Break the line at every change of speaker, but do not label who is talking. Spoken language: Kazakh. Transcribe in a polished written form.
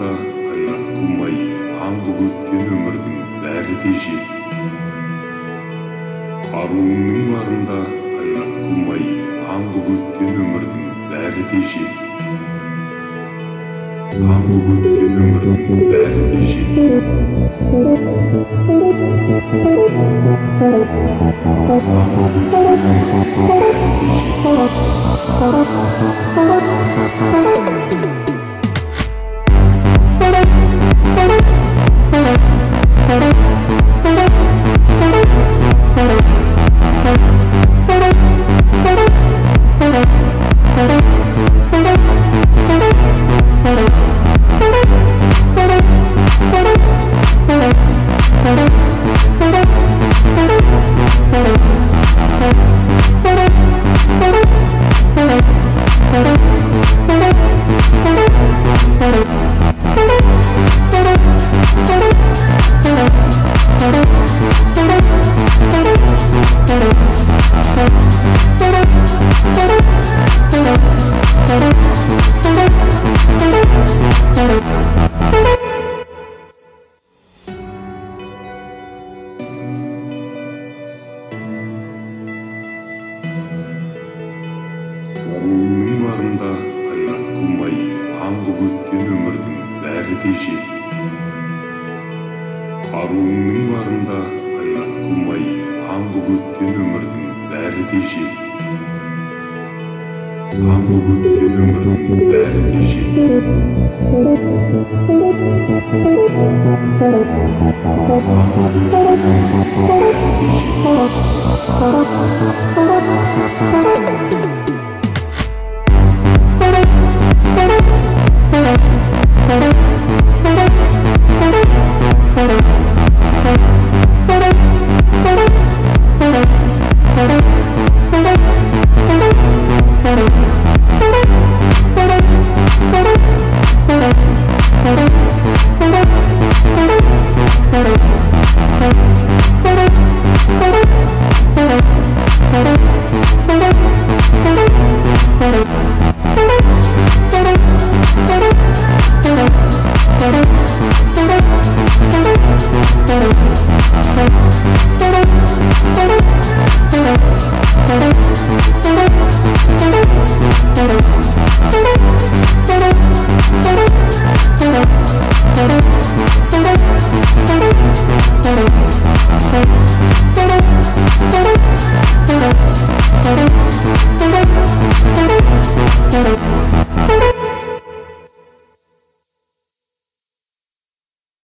барында қайрат қылмай аңдып өткен өмірдің бәрі де жет. Қаруыңның барында қайрат қылмай аңдып өткен өмірдің бәрі де жет. Аңдып өткен өмірдің бәрі де жет. Аңдып өткен өмірдің бәрі де жет. Қаруыңның барында қайрат қылмай аңдып өткен өмірдің бәрі де жет. Қаруыңның барында қайрат қылмай аңдып өткен өмірдің бәрі де жет. Аңдып өткен өмірдің бәрі де жет. Аңдып өткен өмірдің бәрі де жет.